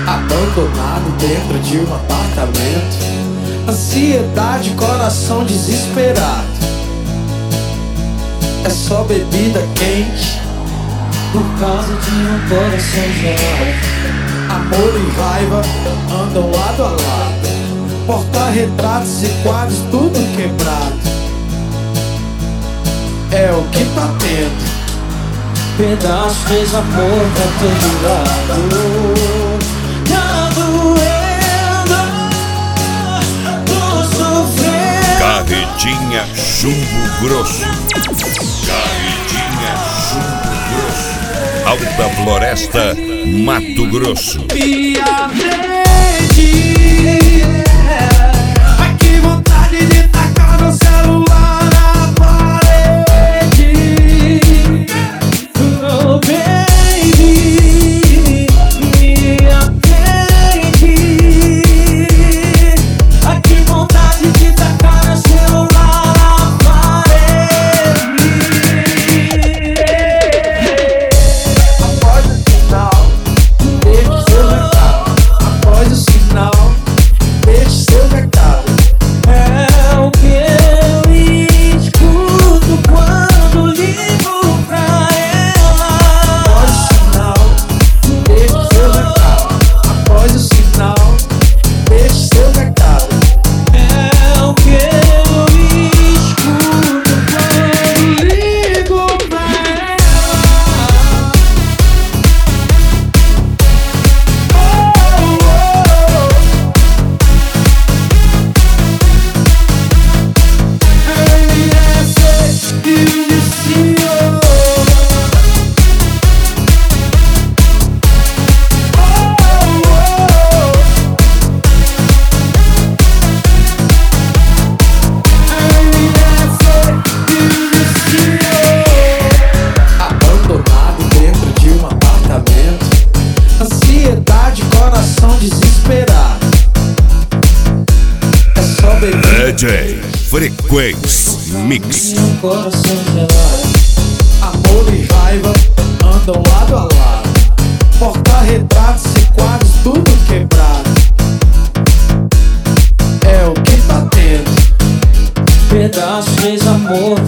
abandonado dentro de um apartamento. Ansiedade, coração desesperado. É só bebida quente por causa de um coração gelado. Amor e raiva andam lado a lado. Porta-retratos e quadros tudo quebrado. É o que tá tendo. Pedaços de amor pra todo lado. Tá doendo, tô sofrendo. Carretinha Chumbo Grosso. Carretinha Chumbo Grosso. Alta Floresta, Mato Grosso. Me agrede. Ai, que vontade de tacar no celular na parede. Oh baby, me atende. Ai, que vontade de tacar no celular na parede. Após o sinal, deixe seu recado. Após o sinal, deixe seu recado. É o que eu escuto quando ligo pra ela. Após o sinal, deixe seu recado. Após o sinal, deixe seu recado. É o que eu escuto quando ligo pra ela. Abandonado dentro de um apartamento. Ansiedade, coração desesperado. É só beber. DJ Frequência Mix. Um coração gelado. Amor e raiva andam lado a lado. Porta-retratos e quadros tudo quebrado. É o que tá tendo. Pedaços de amor